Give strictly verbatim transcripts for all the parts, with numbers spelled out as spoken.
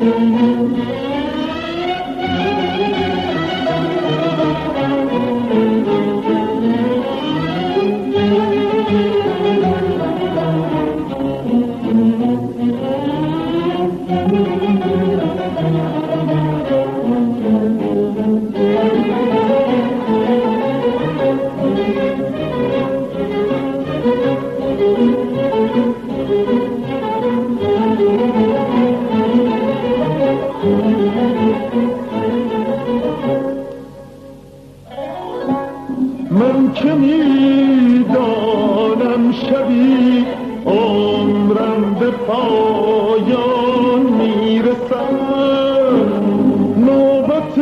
من که میدانم شبی عمرم به پایان میرسد، نوبت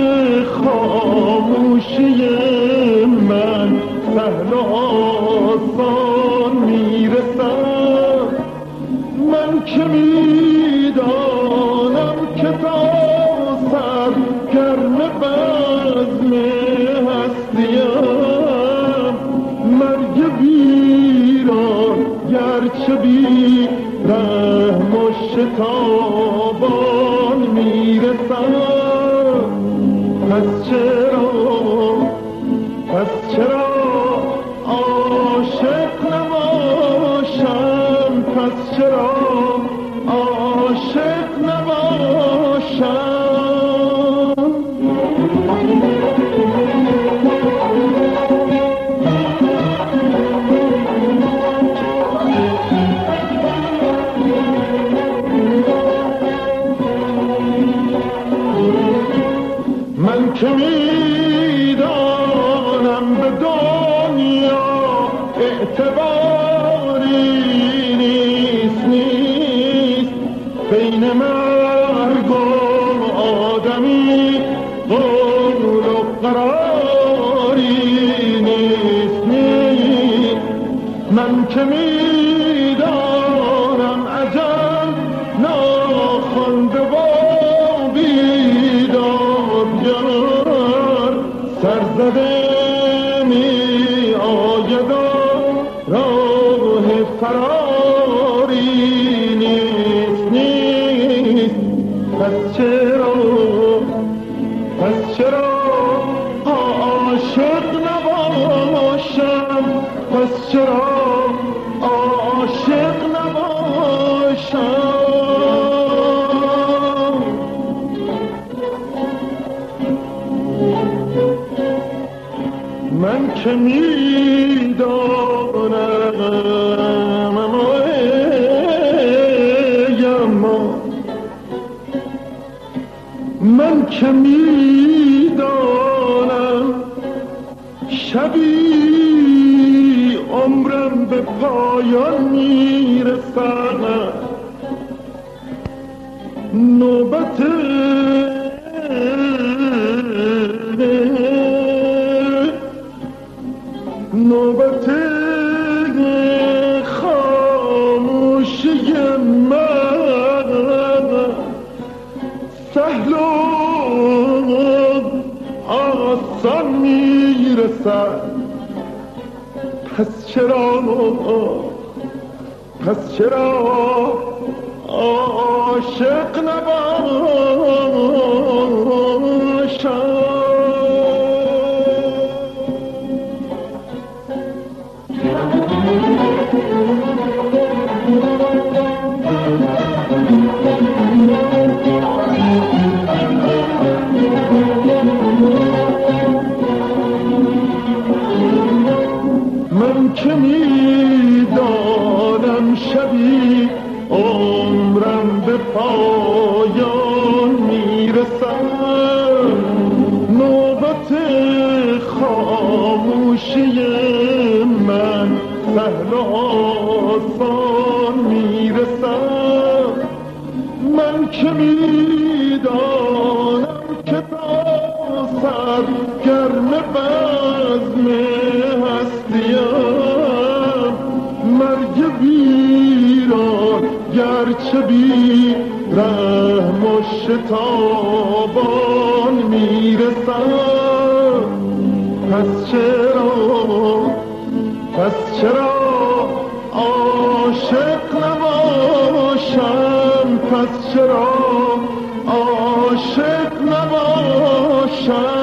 خاموشی من سهل و آسان میرسد. من که میدانم که تا سر گرم بزم هستیم، مرگ ویران گرچه بی رحم و شتابان میرسد. پس چرا پس چرا عاشق نباشم، پس چرا عاشق نباشم. من که میدانم به دنیا اعتباری نیست نیست، بین مرگ و آدمی قول و قراری نیست نیست. من که میدانم اجل ناخوانده و بیدادگر سرزده می آید و راه فراری نیست نیست. پس چرا پس چرا عاشق نباشم، پس چرا عاشق نباشم. من که میدانم من که میدانم شبی عمرم به پایان میرسد، نوبت نوبت خاموشی من سهل و آسان میرسد. پس چرا پس چرا عاشق نباشم. من که میدانم شبی عمرم به پایان میرسد، نوبت خاموشی من سهل و آسان میرسد. من که میدانم که تا سر گرم بزم هستیم، مرگ ویران گرچه بی رحم و شتابان میرسد. پس چرا پس چرا عاشق نباشم، پس چرا عاشق نباشد